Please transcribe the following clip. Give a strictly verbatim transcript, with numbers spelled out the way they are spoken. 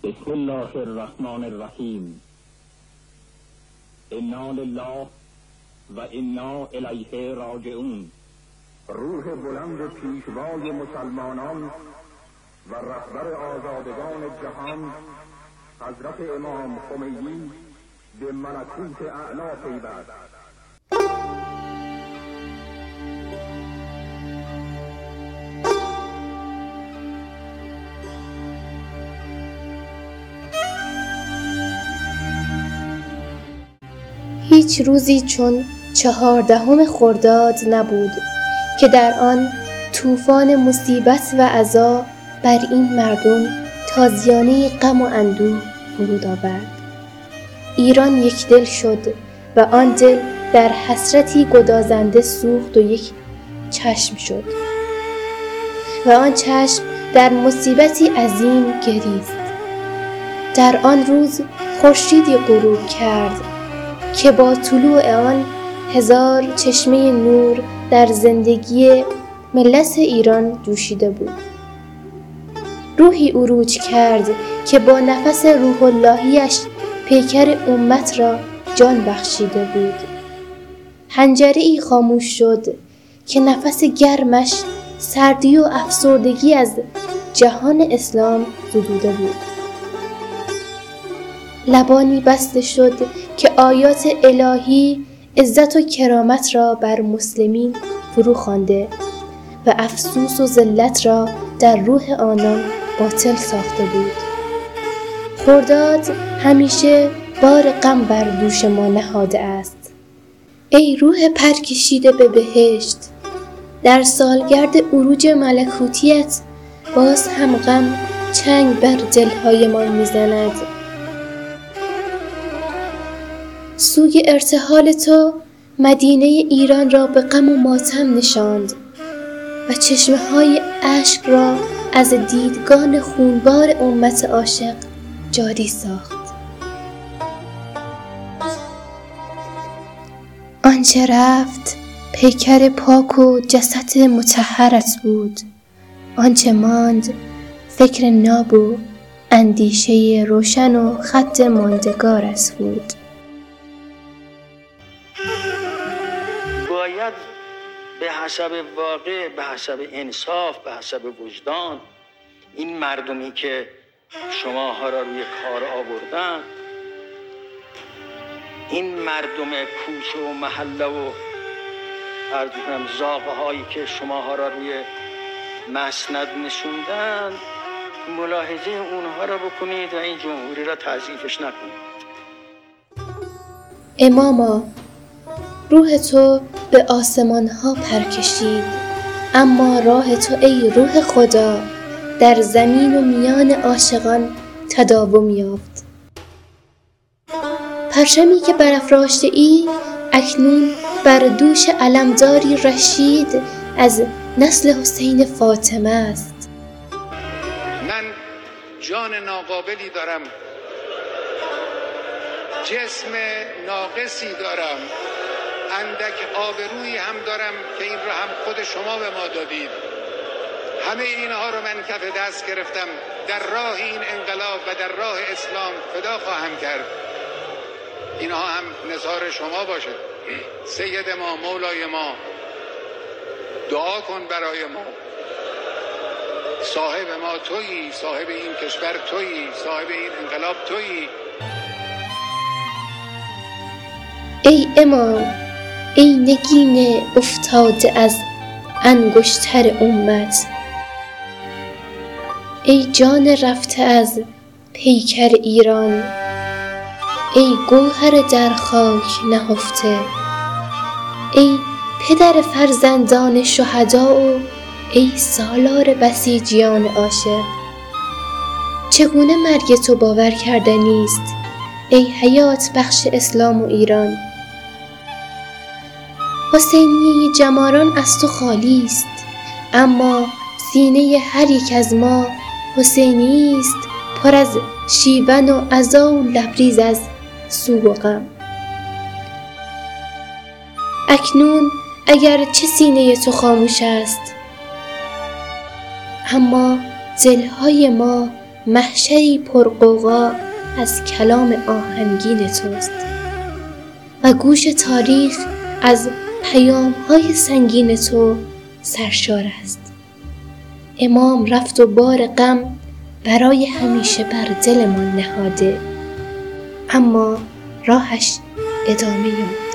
بسم الله الرحمن الرحیم. انا لله و انا الیه راجعون. روح بلند پیشوای مسلمانان و رهبر آزادگان جهان حضرت امام خمینی به ملکوت اعلی پیوست. هیچ روزی چون چهاردهم خرداد نبود که در آن طوفان مصیبت و عزا بر این مردم تازیانه غم و اندوه فرود آورد. ایران یک دل شد و آن دل در حسرتی گدازنده سوخت و یک چشم شد و آن چشم در مصیبتی عظیم گریست. در آن روز خورشیدی غروب کرد که با طلوع آن هزار چشمه نور در زندگی ملت ایران جوشیده بود. روحی عروج کرد که با نفس روح اللهیش پیکر امت را جان بخشیده بود. حنجره‌ای خاموش شد که نفس گرمش سردی و افسردگی از جهان اسلام زدوده بود. لبانی بسته شد که آیات الهی عزت و کرامت را بر مسلمین فرو خوانده و افسوس و ذلت را در روح آنان باطل ساخته بود. خرداد همیشه بار غم بر دوش ما نهاده است. ای روح پرکشیده به بهشت، در سالگرد عروج ملکوتیت باز هم غم چنگ بر دلهایمان میزند. سوی ارتحال تو مدینه ایران را به غم و ماتم نشاند و چشمه های اشک را از دیدگان خونبار امت عاشق جاری ساخت. آنچه رفت پیکر پاک و جسد مطهرت بود، آنچه ماند فکر ناب و اندیشه روشن و خط ماندگارت بود. باید به حسب واقع، به حسب انصاف، به حسب وجدان این مردمی که شما ها را روی کار آوردن، این مردم کوچه و محله و عرض کنم زاغه هایی که شما ها را روی مسند نشوندن، ملاحظه اونها را بکنید و این جمهوری را تضعیفش نکنید. اماما، روح تو به آسمان ها پرکشید، اما راه تو ای روح خدا در زمین و میان عاشقان تداوم یافت. پرچمی که برافراشته ای اکنون بر دوش علمداری رشید از نسل حسین فاطمه است. من جان ناقابلی دارم، جسم ناقصی دارم، اندک آبرویی هم دارم که این را هم خود شما به ما دادید. همه اینها رو من کف دست گرفتم، در راه این انقلاب و در راه اسلام فدا خواهم کرد. اینها هم نثار شما باشه. سید ما، مولای ما، دعا کن برای ما. صاحب ما تویی، صاحب این کشور تویی، صاحب این انقلاب تویی. ای امام، ای نگین افتاده از انگشتر امت، ای جان رفته از پیکر ایران، ای گوهر در خاک نهفته، ای پدر فرزندان شهدا و ای سالار بسیجیان عاشق. چگونه مرگ تو باور کردنی است ای حیات بخش اسلام و ایران؟ حسینیه جماران از تو خالی است، اما سینه هر یک از ما حسینی است، پر از شیون و عزا و لبریز از سوگ و غم. اکنون اگر چه سینه تو خاموش است، اما دلهای ما محشری پرغوغا از کلام آهنگین توست و گوش تاریخ از پیام‌های سنگین تو سرشار است. امام رفت و بار غم برای همیشه بر دلمان نهاده، اما راهش ادامه یافت.